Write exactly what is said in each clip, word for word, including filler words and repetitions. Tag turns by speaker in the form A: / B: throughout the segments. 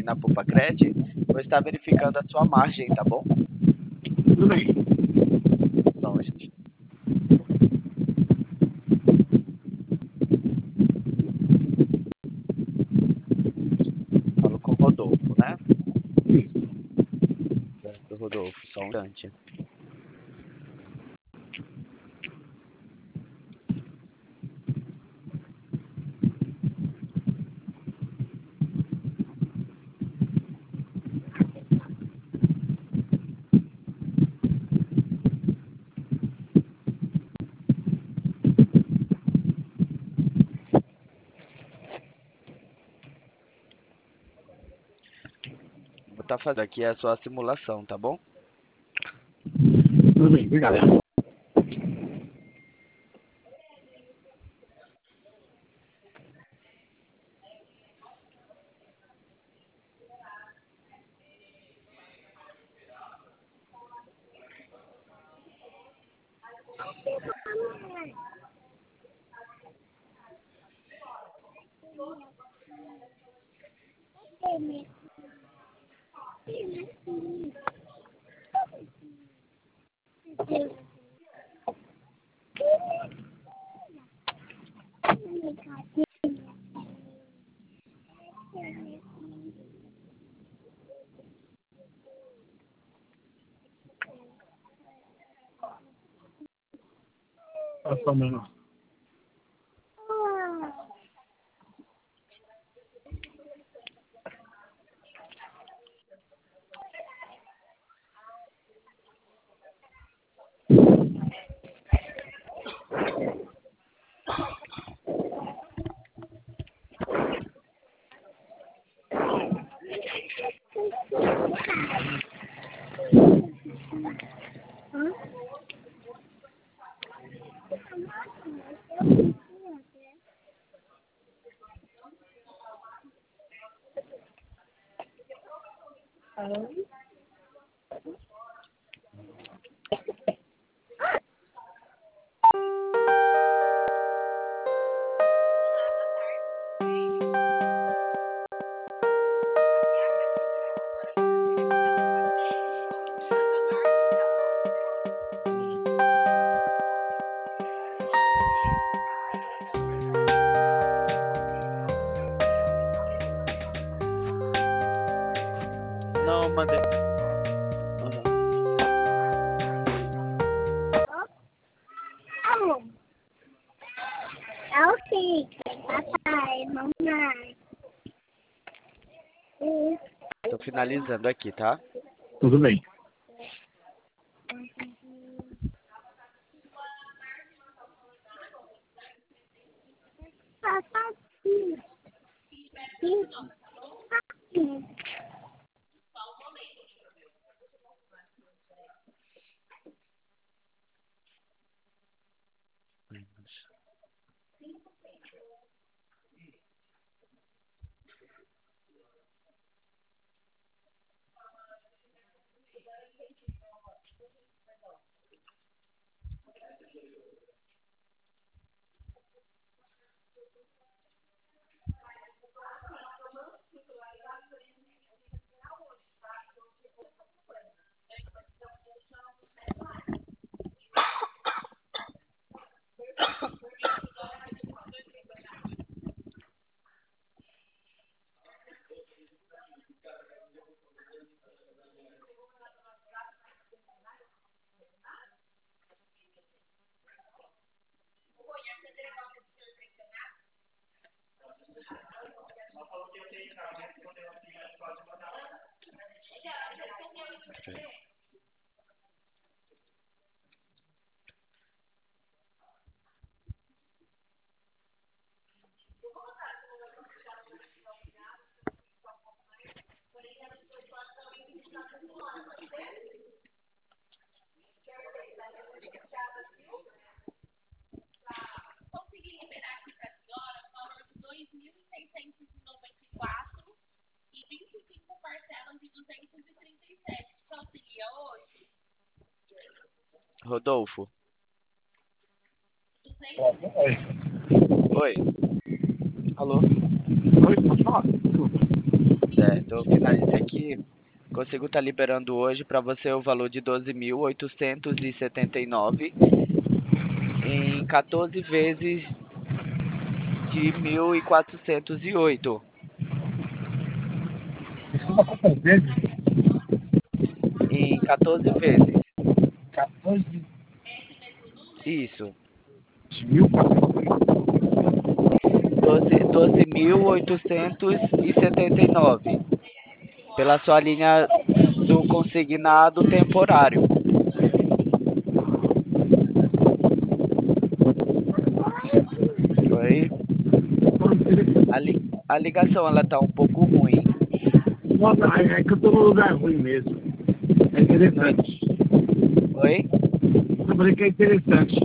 A: aqui na Pupacred, vou estar verificando a sua margem, tá bom?
B: Tudo bem.
A: Só um instante. Falo com o Rodolfo, né?
B: Isso.
A: Certo, Rodolfo, só um instante. Vou estar fazendo aqui a sua simulação, tá bom?
B: Tudo bem, obrigado. Só um minuto.
A: Não, mandei. Uhum.
C: É o Fica, papai, mamãe.
A: Tô finalizando aqui, tá?
B: Tudo bem.
C: Papai,
A: Rodolfo.
B: Oi.
A: Oi. Alô?
B: Oi, pode falar. Desculpa.
A: Certo, eu finalizei aqui. Consigo estar liberando hoje para você o valor de doze mil oitocentos e setenta e nove em quatorze vezes de mil e quatrocentos e oito.
B: Desculpa quantas vezes?
A: Em quatorze vezes.
B: quatorze
A: Isso.
B: de mil e quatrocentos.
A: doze mil oitocentos e setenta e nove. Pela sua linha do consignado temporário. Oi? A, li a ligação ela tá um pouco ruim.
B: Nossa, é é que eu tô num lugar ruim mesmo. É interessante.
A: Oi?
B: Eu falei que é interessante.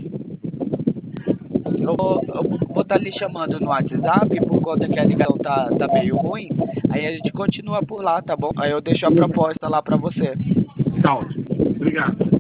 A: Eu vou estar lhe chamando no WhatsApp por conta que a ligação tá, tá meio ruim. Aí a gente continua por lá, tá bom? Aí eu deixo a proposta lá pra você.
B: Tá ótimo. Obrigado.